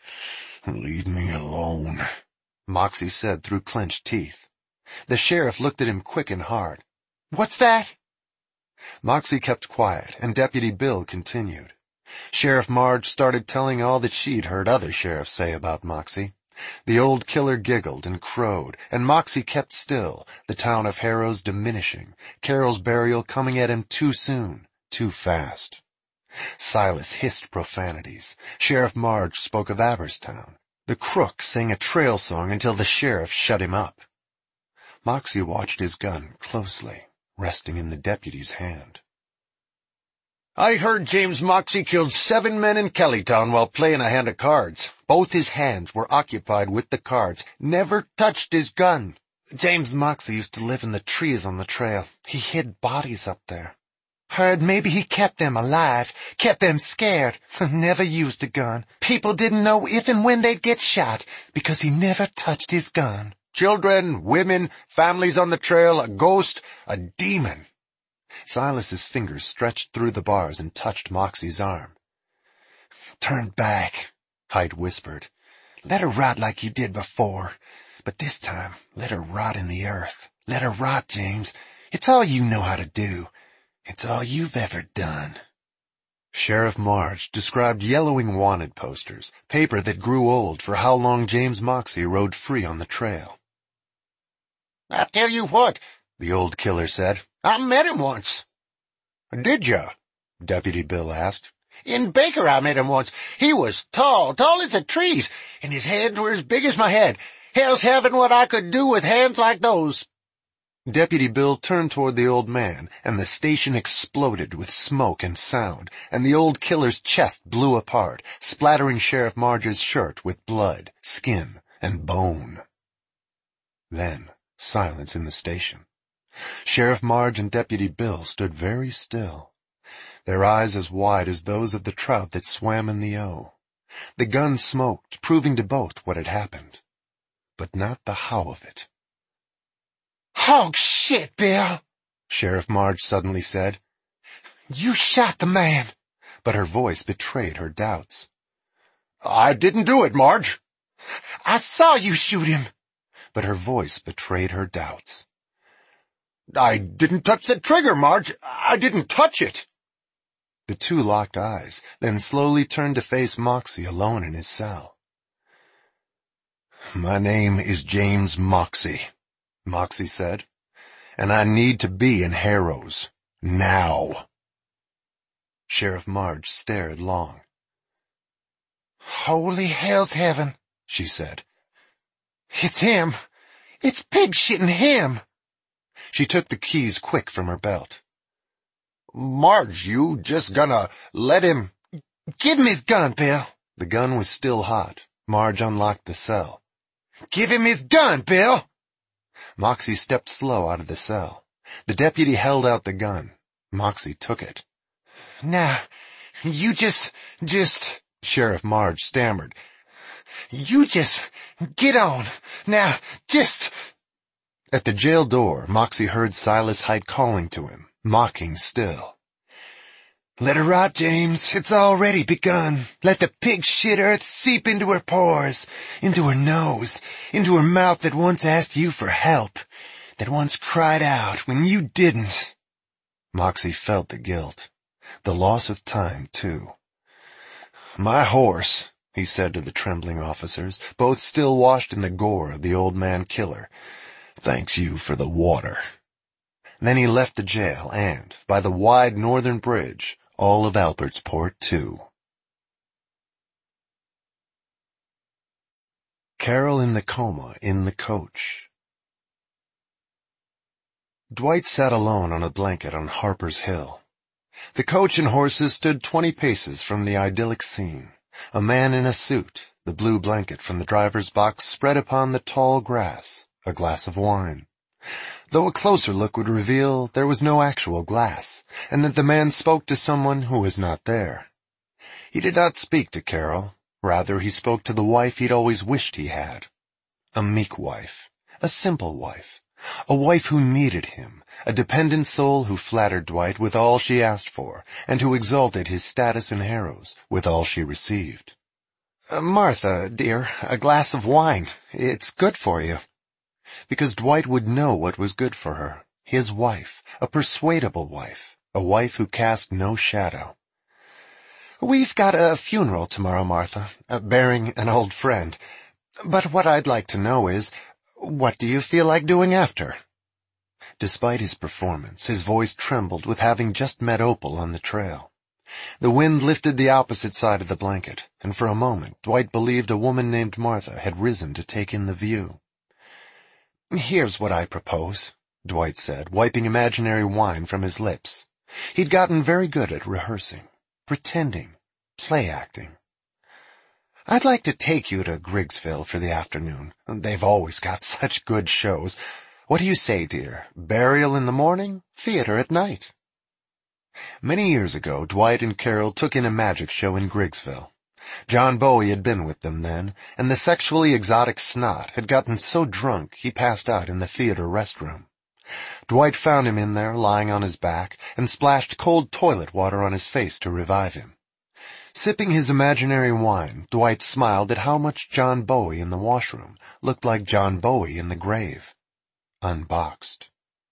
"Leave me alone,"
Moxey said through clenched teeth. The sheriff looked at him quick and hard.
"What's that?"
Moxey kept quiet, and Deputy Bill continued. Sheriff Marge started telling all that she'd heard other sheriffs say about Moxey. The old killer giggled and crowed, and Moxey kept still, the town of Harrow's diminishing, Carol's burial coming at him too soon, too fast. Silas hissed profanities. Sheriff Marge spoke of Aberstown. The crook sang a trail song until the sheriff shut him up. Moxey watched his gun closely, resting in the deputy's hand.
"I heard James Moxey killed seven men in Kellytown while playing a hand of cards. Both his hands were occupied with the cards. Never touched his gun."
"James Moxey used to live in the trees on the trail. He hid bodies up there. Heard maybe he kept them alive, kept them scared. Never used a gun. People didn't know if and when they'd get shot because he never touched his gun."
"Children, women, families on the trail, a ghost, a demon."
Silas's fingers stretched through the bars and touched Moxey's arm.
"Turn back,"
Hite whispered.
"Let her rot like you did before. But this time, let her rot in the earth. Let her rot, James. It's all you know how to do. It's all you've ever done."
Sheriff Marge described yellowing wanted posters, paper that grew old for how long James Moxey rode free on the trail.
"I tell you what,"
the old killer said.
"I met him once." "Did ya?"
Deputy Bill asked.
"In Baker I met him once. He was tall, tall as the trees, and his hands were as big as my head. Hell's heaven what I could do with hands like those."
Deputy Bill turned toward the old man, and the station exploded with smoke and sound, and the old killer's chest blew apart, splattering Sheriff Marge's shirt with blood, skin, and bone. Then, silence in the station. Sheriff Marge and Deputy Bill stood very still, their eyes as wide as those of the trout that swam in the O. The gun smoked, proving to both what had happened, but not the how of it.
"Hog shit, Bill,"
Sheriff Marge suddenly said.
"You shot the man."
But her voice betrayed her doubts.
"I didn't do it, Marge."
"I saw you shoot him."
But her voice betrayed her doubts.
"I didn't touch the trigger, Marge. I didn't touch it."
The two locked eyes, then slowly turned to face Moxey alone in his cell.
"My name is James Moxey,"
Moxey said. and I need to be in Harrow's. Now.
Sheriff Marge stared long. Holy hell's heaven, she said. It's him. It's pig shitting him. She took the keys quick from her belt.
Marge, you just gonna let him...
Give him his gun, Bill.
The gun was still hot. Marge unlocked the cell.
Give him his gun, Bill.
Moxie stepped slow out of the cell. The deputy held out the gun. Moxie took it.
Now, you just, just...
Sheriff Marge stammered.
You just get on. Now, just...
At the jail door, Moxie heard Silas Hite calling to him, mocking still.
Let her rot, James. It's already begun. Let the pig shit earth seep into her pores, into her nose, into her mouth that once asked you for help, that once cried out when you didn't.
Moxie felt the guilt, the loss of time, too. My horse, he said to the trembling officers, both still washed in the gore of the old man killer, thanks you for the water. Then he left the jail and, by the wide northern bridge, all of Albertsport, too. Carol in the coma in the coach. Dwight sat alone on a blanket on Harper's Hill. The coach and horses stood twenty paces from the idyllic scene. A man in a suit, the blue blanket from the driver's box spread upon the tall grass, a glass of wine. Though a closer look would reveal there was no actual glass, and that the man spoke to someone who was not there. He did not speak to Carol. Rather, he spoke to the wife he'd always wished he had. A meek wife, a simple wife, a wife who needed him, a dependent soul who flattered Dwight with all she asked for, and who exalted his status in Harrow's with all she received.
Uh, Martha, dear, a glass of wine. It's good for you.
Because Dwight would know what was good for her. His wife, a persuadable wife, a wife who cast no shadow.
We've got a funeral tomorrow, Martha, uh, bearing an old friend. But what I'd like to know is, what do you feel like doing after?
Despite his performance, his voice trembled with having just met Opal on the trail. The wind lifted the opposite side of the blanket, and for a moment Dwight believed a woman named Martha had risen to take in the view.
Here's what I propose,
Dwight said, wiping imaginary wine from his lips. He'd gotten very good at rehearsing, pretending, play-acting.
I'd like to take you to Griggsville for the afternoon. They've always got such good shows. What do you say, dear? Burial in the morning, theater at night.
Many years ago, Dwight and Carol took in a magic show in Griggsville. John Bowie had been with them then, and the sexually exotic Snot had gotten so drunk he passed out in the theater restroom. Dwight found him in there, lying on his back, and splashed cold toilet water on his face to revive him. Sipping his imaginary wine, Dwight smiled at how much John Bowie in the washroom looked like John Bowie in the grave, unboxed.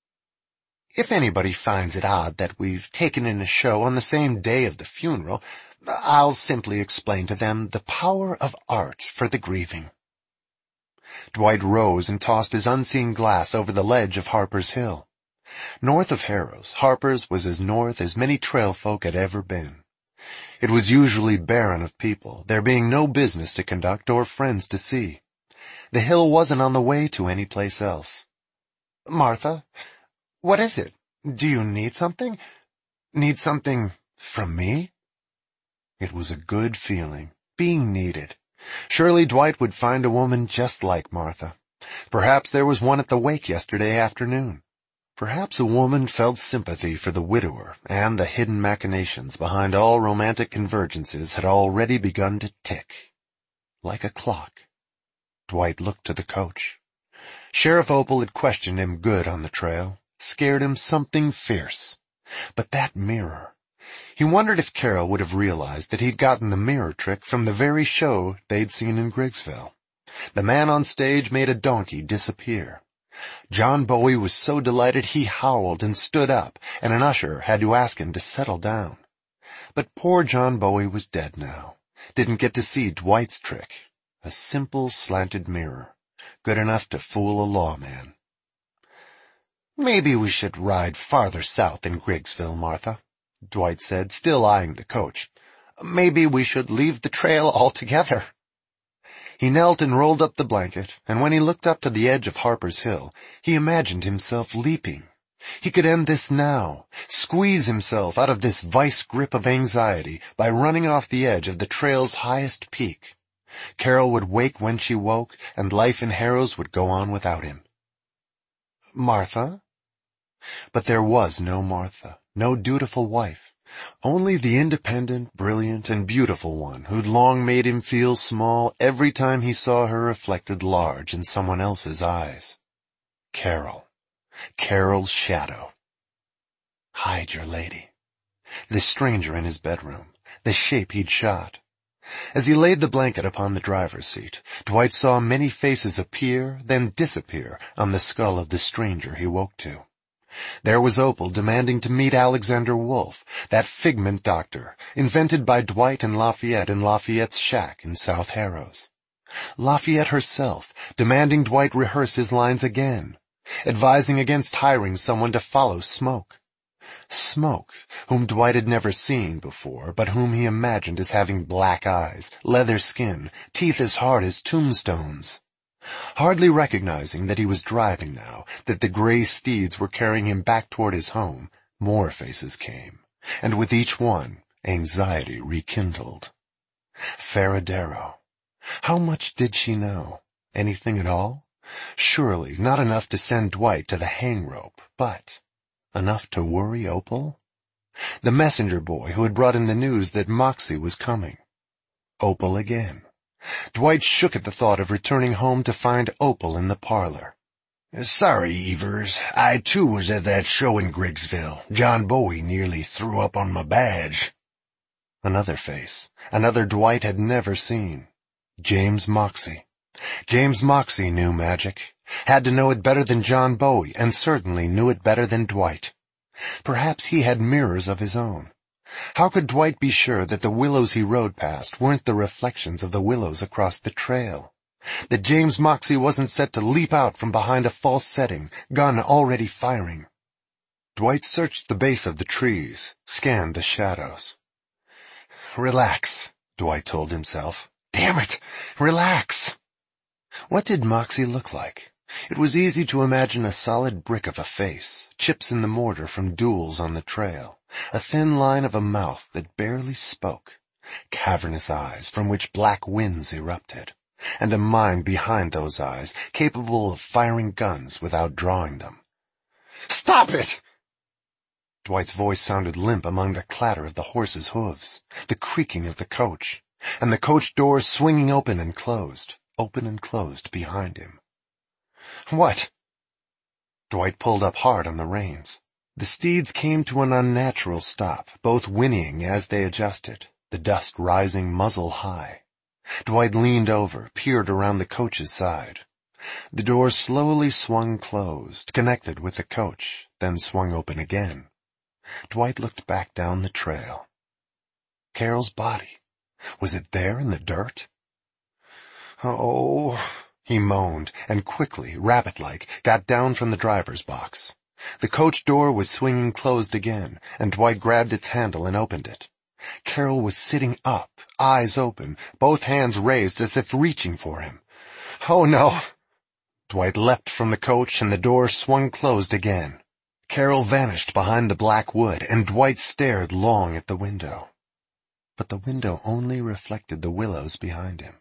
If anybody finds it odd that we've taken in a show on the same day of the funeral, I'll simply explain to them the power of art for the grieving.
Dwight rose and tossed his unseen glass over the ledge of Harper's Hill. North of Harrow's, Harper's was as north as many trail folk had ever been. It was usually barren of people, there being no business to conduct or friends to see. The hill wasn't on the way to any place else.
Martha, what is it? Do you need something? Need something from me?
It was a good feeling, being needed. Surely Dwight would find a woman just like Martha. Perhaps there was one at the wake yesterday afternoon. Perhaps a woman felt sympathy for the widower, and the hidden machinations behind all romantic convergences had already begun to tick. Like a clock. Dwight looked to the coach. Sheriff Opal had questioned him good on the trail, scared him something fierce. But that mirror... He wondered if Carol would have realized that he'd gotten the mirror trick from the very show they'd seen in Griggsville. The man on stage made a donkey disappear. John Bowie was so delighted he howled and stood up, and an usher had to ask him to settle down. But poor John Bowie was dead now. Didn't get to see Dwight's trick. A simple slanted mirror, good enough to fool a lawman. Maybe we should ride farther south than Griggsville, Martha, Dwight said, still eyeing the coach. Maybe we should leave the trail altogether. He knelt and rolled up the blanket, and when he looked up to the edge of Harper's Hill, he imagined himself leaping. He could end this now, squeeze himself out of this vice grip of anxiety by running off the edge of the trail's highest peak. Carol would wake when she woke, and life in Harrows would go on without him. Martha? But there was no Martha, no dutiful wife. Only the independent, brilliant, and beautiful one who'd long made him feel small every time he saw her reflected large in someone else's eyes. Carol. Carol's shadow. Hide your lady. The stranger in his bedroom. The shape he'd shot. As he laid the blanket upon the driver's seat, Dwight saw many faces appear, then disappear on the skull of the stranger he woke to. There was Opal demanding to meet Alexander Wolf, that figment doctor, invented by Dwight and Lafayette in Lafayette's shack in South Harrows. Lafayette herself, demanding Dwight rehearse his lines again, advising against hiring someone to follow Smoke. Smoke, whom Dwight had never seen before, but whom he imagined as having black eyes, leather skin, teeth as hard as tombstones. Hardly recognizing that he was driving now, that the gray steeds were carrying him back toward his home, more faces came, and with each one, anxiety rekindled. Faradero. How much did she know? Anything at all? Surely not enough to send Dwight to the hang rope, but enough to worry Opal? The messenger boy who had brought him the news that Moxie was coming. Opal again. Dwight shook at the thought of returning home to find Opal in the parlor.
Sorry, Evers. I too was at that show in Griggsville. John Bowie nearly threw up on my badge.
Another face. Another Dwight had never seen. James Moxie. James Moxie knew magic. Had to know it better than John Bowie, and certainly knew it better than Dwight. Perhaps he had mirrors of his own. How could Dwight be sure that the willows he rode past weren't the reflections of the willows across the trail? That James Moxie wasn't set to leap out from behind a false setting, gun already firing? Dwight searched the base of the trees, scanned the shadows. Relax, Dwight told himself. Damn it! Relax! What did Moxie look like? It was easy to imagine a solid brick of a face, chips in the mortar from duels on the trail, a thin line of a mouth that barely spoke, cavernous eyes from which black winds erupted, and a mind behind those eyes capable of firing guns without drawing them. Stop it! Dwight's voice sounded limp among the clatter of the horse's hooves, the creaking of the coach, and the coach doors swinging open and closed, open and closed behind him. What? Dwight pulled up hard on the reins. The steeds came to an unnatural stop, both whinnying as they adjusted, the dust rising muzzle high. Dwight leaned over, peered around the coach's side. The door slowly swung closed, connected with the coach, then swung open again. Dwight looked back down the trail. Carol's body. Was it there in the dirt? Oh, he moaned, and quickly, rabbit-like, got down from the driver's box. The coach door was swinging closed again, and Dwight grabbed its handle and opened it. Carol was sitting up, eyes open, both hands raised as if reaching for him. Oh no! Dwight leapt from the coach, and the door swung closed again. Carol vanished behind the black wood, and Dwight stared long at the window. But the window only reflected the willows behind him.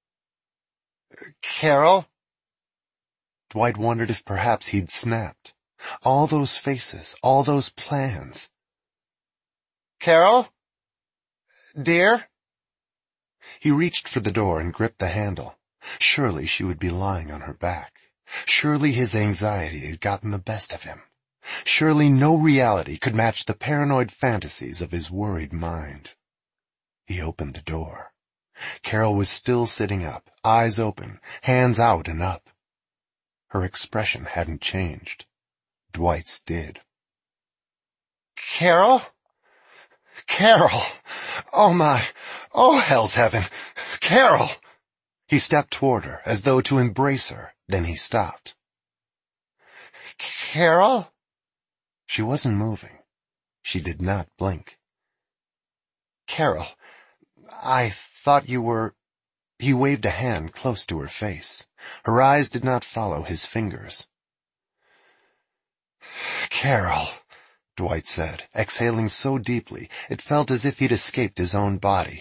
Carol? Dwight wondered if perhaps he'd snapped. All those faces, all those plans. Carol? Dear? He reached for the door and gripped the handle. Surely she would be lying on her back. Surely his anxiety had gotten the best of him. Surely no reality could match the paranoid fantasies of his worried mind. He opened the door. Carol was still sitting up, eyes open, hands out and up. Her expression hadn't changed. Dwight's did. Carol? Carol! Oh my! Oh hell's heaven! Carol! He stepped toward her, as though to embrace her, then he stopped.
Carol?
She wasn't moving. She did not blink.
Carol,
I thought you were... He waved a hand close to her face. Her eyes did not follow his fingers.
Carol,
Dwight said, exhaling so deeply it felt as if he'd escaped his own body.